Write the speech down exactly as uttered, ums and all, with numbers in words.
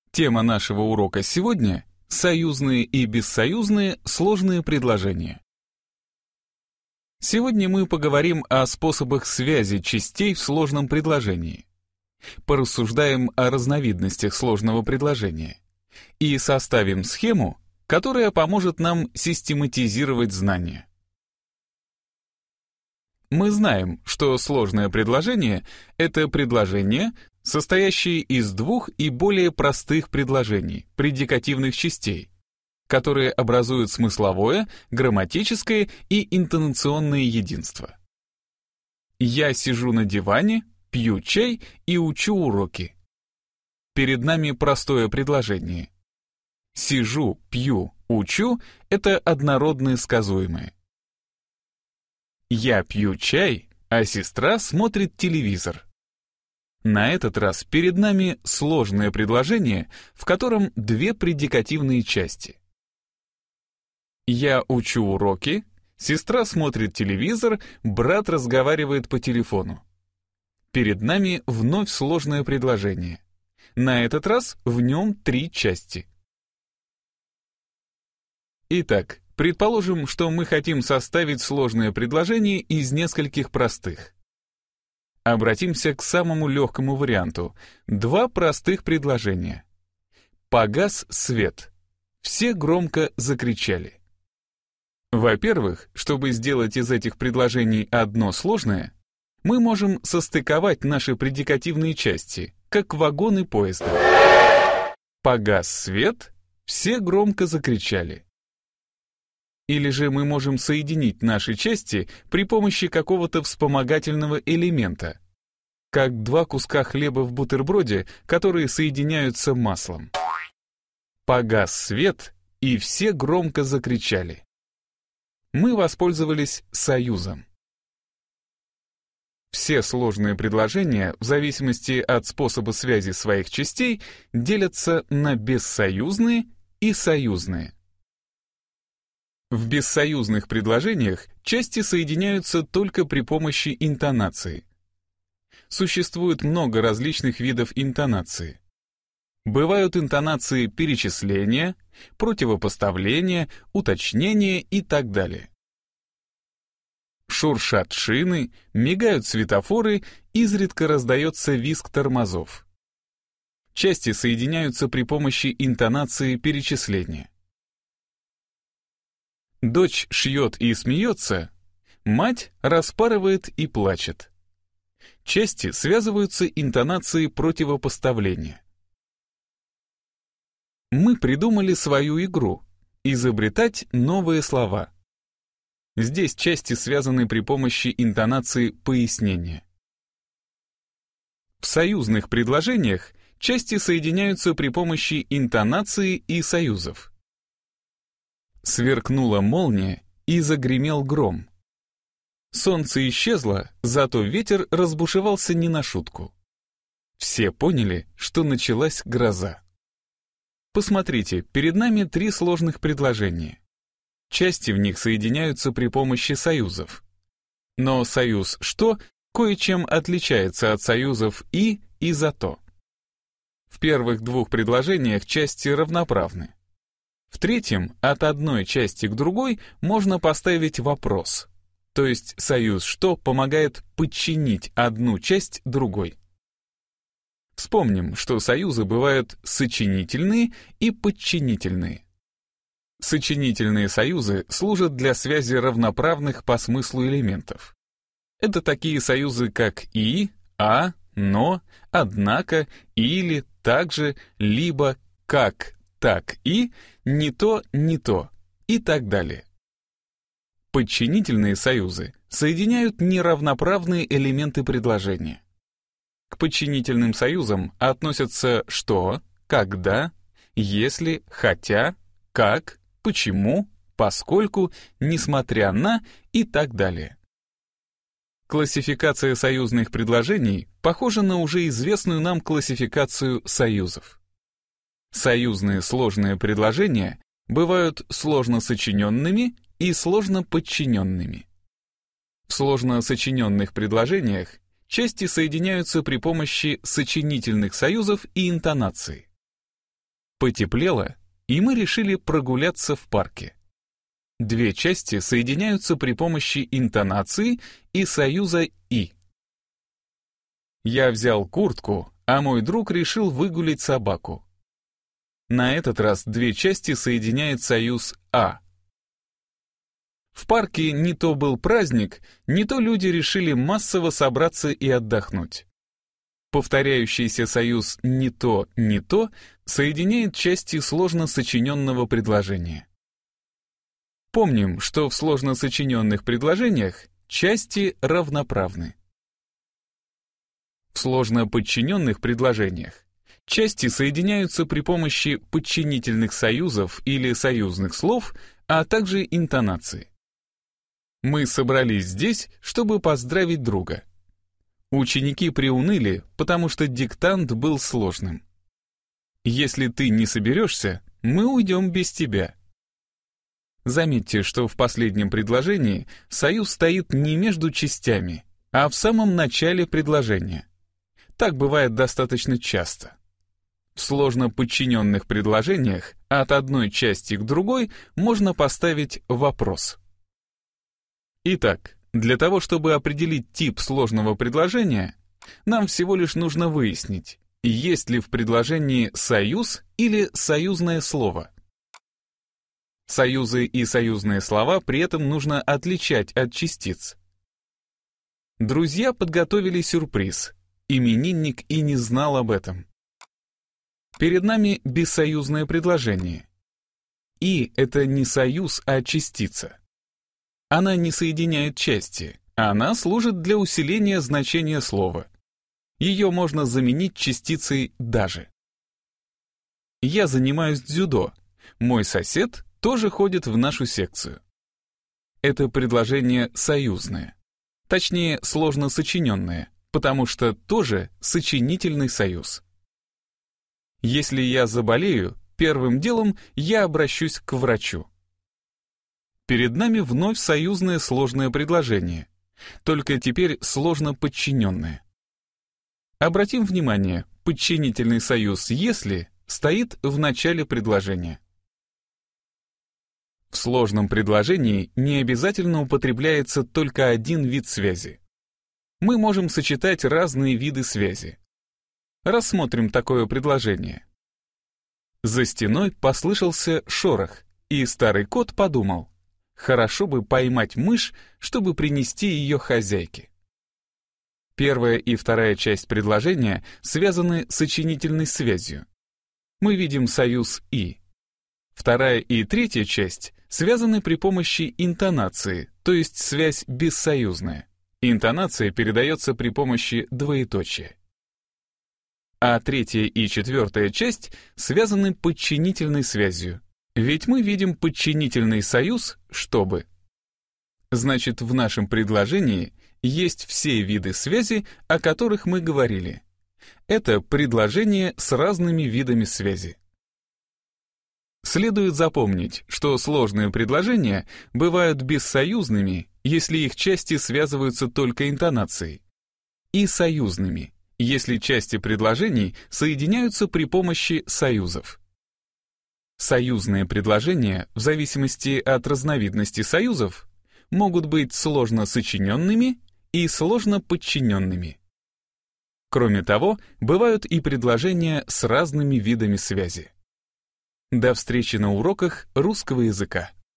Тема нашего урока сегодня — союзные и бессоюзные сложные предложения. Сегодня мы поговорим о способах связи частей в сложном предложении. Порассуждаем о разновидностях сложного предложения и составим схему, которая поможет нам систематизировать знания. Мы знаем, что сложное предложение — это предложение, состоящее из двух и более простых предложений, предикативных частей, которые образуют смысловое, грамматическое и интонационное единство. Я сижу на диване, пью чай и учу уроки. Перед нами простое предложение. Сижу, пью, учу — это однородные сказуемые. Я пью чай, а сестра смотрит телевизор. На этот раз перед нами сложное предложение, в котором две предикативные части. Я учу уроки, сестра смотрит телевизор, брат разговаривает по телефону. Перед нами вновь сложное предложение. На этот раз в нем три части. Итак, предположим, что мы хотим составить сложное предложение из нескольких простых. Обратимся к самому легкому варианту. Два простых предложения. Погас свет. Все громко закричали. Во-первых, чтобы сделать из этих предложений одно сложное, мы можем состыковать наши предикативные части, как вагоны поезда. Погас свет, все громко закричали. Или же мы можем соединить наши части при помощи какого-то вспомогательного элемента, как два куска хлеба в бутерброде, которые соединяются маслом. Погас свет, и все громко закричали. Мы воспользовались союзом. Все сложные предложения, в зависимости от способа связи своих частей, делятся на бессоюзные и союзные. В бессоюзных предложениях части соединяются только при помощи интонации. Существует много различных видов интонации. Бывают интонации перечисления, противопоставления, уточнения и так далее. Шуршат шины, мигают светофоры, изредка раздается визг тормозов. Части соединяются при помощи интонации перечисления. Дочь шьет и смеется, мать распарывает и плачет. Части связываются интонацией противопоставления. Мы придумали свою игру — изобретать новые слова. Здесь части связаны при помощи интонации пояснения. В союзных предложениях части соединяются при помощи интонации и союзов. Сверкнула молния и загремел гром. Солнце исчезло, зато ветер разбушевался не на шутку. Все поняли, что началась гроза. Посмотрите, перед нами три сложных предложения. Части в них соединяются при помощи союзов. Но союз «что» кое-чем отличается от союзов «и» и «зато». В первых двух предложениях части равноправны. В третьем от одной части к другой можно поставить вопрос, то есть союз «что» помогает подчинить одну часть другой. Вспомним, что союзы бывают сочинительные и подчинительные. Сочинительные союзы служат для связи равноправных по смыслу элементов. Это такие союзы, как «и», «а», «но», «однако», «или», «также», «либо», «как», «так» и, «не то», «не то» и так далее. Подчинительные союзы соединяют неравноправные элементы предложения. К подчинительным союзам относятся «что», «когда», «если», «хотя», «как», «почему», «поскольку», «несмотря на» и так далее. Классификация союзных предложений похожа на уже известную нам классификацию союзов. Союзные сложные предложения бывают сложно сочиненными и сложно подчиненными. В сложно сочиненных предложениях части соединяются при помощи сочинительных союзов и интонации. Потеплело, и мы решили прогуляться в парке. Две части соединяются при помощи интонации и союза «и». Я взял куртку, а мой друг решил выгулять собаку. На этот раз две части соединяет союз «а». В парке не то был праздник, не то люди решили массово собраться и отдохнуть. Повторяющийся союз «не то, не то» соединяет части сложно сочиненного предложения. Помним, что в сложно сочиненных предложениях части равноправны. В сложно подчиненных предложениях части соединяются при помощи подчинительных союзов или союзных слов, а также интонации. Мы собрались здесь, чтобы поздравить друга. Ученики приуныли, потому что диктант был сложным. Если ты не соберешься, мы уйдем без тебя. Заметьте, что в последнем предложении союз стоит не между частями, а в самом начале предложения. Так бывает достаточно часто. В сложно подчиненных предложениях от одной части к другой можно поставить вопрос. Итак, для того, чтобы определить тип сложного предложения, нам всего лишь нужно выяснить, есть ли в предложении союз или союзное слово. Союзы и союзные слова при этом нужно отличать от частиц. Друзья подготовили сюрприз. Именинник и не знал об этом. Перед нами бессоюзное предложение. «И» — это не союз, а частица. Она не соединяет части, а она служит для усиления значения слова. Ее можно заменить частицей «даже». Я занимаюсь дзюдо. Мой сосед тоже ходит в нашу секцию. Это предложение союзное. Точнее, сложно сочиненное, потому что тоже сочинительный союз. Если я заболею, первым делом я обращусь к врачу. Перед нами вновь союзное сложное предложение, только теперь сложно подчиненное. Обратим внимание, подчинительный союз «если» стоит в начале предложения. В сложном предложении не обязательно употребляется только один вид связи. Мы можем сочетать разные виды связи. Рассмотрим такое предложение. За стеной послышался шорох, и старый кот подумал, хорошо бы поймать мышь, чтобы принести ее хозяйке. Первая и вторая часть предложения связаны сочинительной связью. Мы видим союз «и». Вторая и третья часть связаны при помощи интонации, то есть связь бессоюзная. Интонация передается при помощи двоеточия. А третья и четвертая часть связаны подчинительной связью, ведь мы видим подчинительный союз «чтобы». Значит, в нашем предложении есть все виды связи, о которых мы говорили. Это предложение с разными видами связи. Следует запомнить, что сложные предложения бывают бессоюзными, если их части связываются только интонацией, и союзными, если части предложений соединяются при помощи союзов. Союзные предложения, в зависимости от разновидности союзов, могут быть сложно сочиненными и сложно подчиненными. Кроме того, бывают и предложения с разными видами связи. До встречи на уроках русского языка.